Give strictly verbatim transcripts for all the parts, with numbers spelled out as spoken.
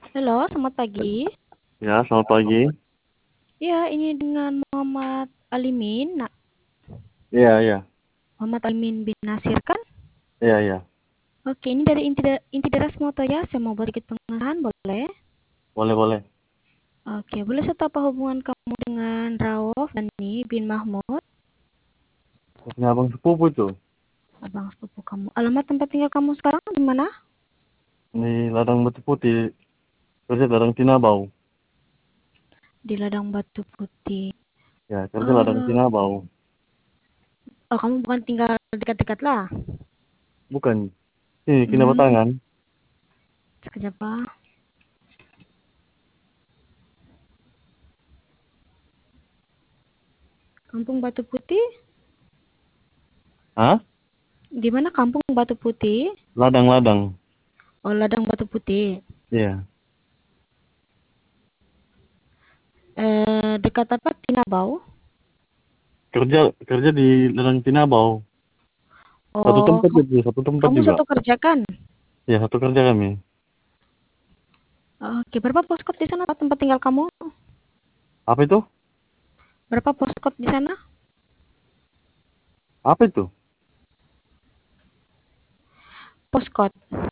Halo, selamat pagi. Ya, selamat pagi. Ya, ini dengan Muhammad Alimin. Nah, Iya, iya. Muhammad Alimin bin Nasir kan? Iya, iya. Oke, ini dari Inti, Inti Deras Moto ya. Saya mau buat sedikit pengenalan, boleh? Boleh, boleh. Oke, boleh saya tahu apa hubungan kamu dengan Rauf Dani bin Mahmud, Punya abang sepupu itu. abang sepupu kamu? Alamat tempat tinggal kamu sekarang di mana? Di ladang batu putih. Kerja di ladang Tinabau. Di Ladang Batu Putih. Ya, kerja ladang Eh, Tinabau. oh, kamu bukan tinggal dekat-dekat lah. Bukan. Ini, Kina Hmm, Batangan. sekejap Pak. Kampung Batu Putih? Hah? Di mana Kampung Batu Putih? Ladang-ladang. Oh, Ladang Batu Putih. Iya. Eh, dekat apa? Tinabau? Kerja kerja di ladang Tinabau. Satu Oh, tempat kamu, itu, satu tempat kamu juga. satu kerja kan? Ya, satu kerja kami. Oke, berapa poskot di sana tempat tinggal kamu? Apa itu? Berapa poskot di sana? Apa itu? Poskot.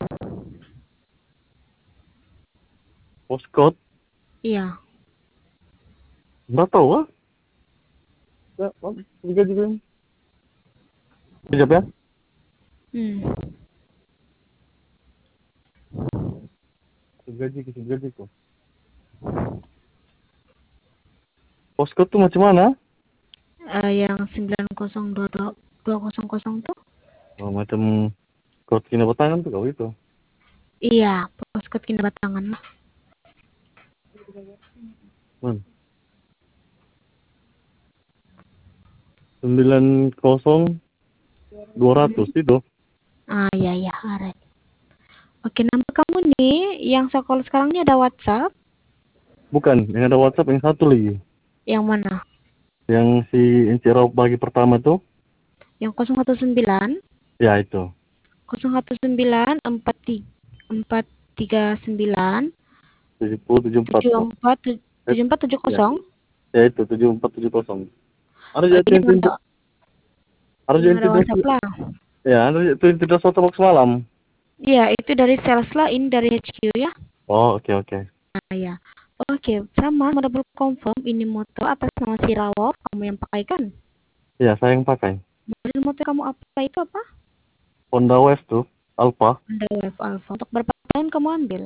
Postcode? Iya. Enggak tahu ah. Ya, kerja juga. Kejap ya. Hmm. Gaji, gaji kok. Postcode tuh macam mana? Eh, yang sembilan nol dua dua dua nol nol tuh? Oh, macam kode Kina Batangan tuh kau itu. Iya, poskot Kinabatangan lah. Hmm. Sembilan kosong dua ratus Hmm. itu. Ah, iya, iya, alright. Oke, nama kamu nih, yang sekolah sekarang ini ada WhatsApp. Bukan, yang ada WhatsApp yang satu lagi. Yang mana? Yang si Inci Raup bagi pertama tuh. Yang nol satu sembilan, Ya itu. nol satu sembilan, empat tiga, empat tiga sembilan, tujuh nol tujuh empat tujuh kok. empat, Eh, tujuh empat tujuh ya. nol. Ya itu tujuh empat tujuh nol. Ada Oh, jadi ini itu yang itu. ada, Ada yang jadi ada itu. WhatsApp lah. Ya, ada itu itu tidak satu box malam. Iya, itu dari sales lah, ini dari H Q ya. Oh, oke oke. Nah, ya. Oke, sama mau double confirm ini motor atas nama si Rawov, kamu yang pakai kan? Ya, saya yang pakai. Model motor kamu apa itu apa? Honda Wave tuh, Alfa, Honda Wave Alpha. Untuk berapa tahun kamu ambil?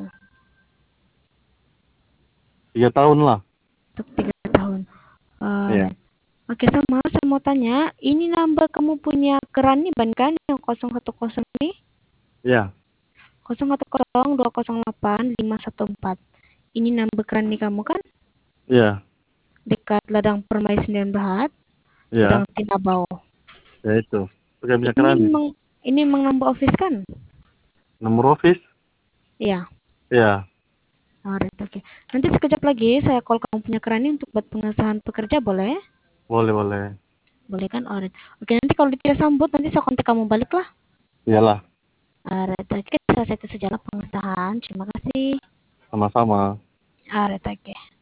tiga tahun lah. Untuk tiga tahun. Iya. Alright. Oke, sama saya mau tanya, ini number kamu punya keran nih ban kan yang nol satu nol nih? Iya. nol satu nol dua nol delapan lima satu empat. Ini number keran nih kamu kan? Iya. Dekat Ladang Permai sembilan Berhad, Ladang Iya. Tinabau. Ya itu. Pakai minyak Ini keran. memang ini memang number office kan? Nomor office? Iya. Iya. Alright, oke. Nanti sekejap lagi saya call kamu punya kerani untuk buat pengesahan pekerja, boleh? Boleh, boleh. Boleh kan? Alright. Oke, nanti kalau tidak sambut, nanti saya kontak kamu balik lah. Iyalah, Alright, oke. Selesai itu sejarah pengesahan. Terima kasih. sama-sama. Alright, oke.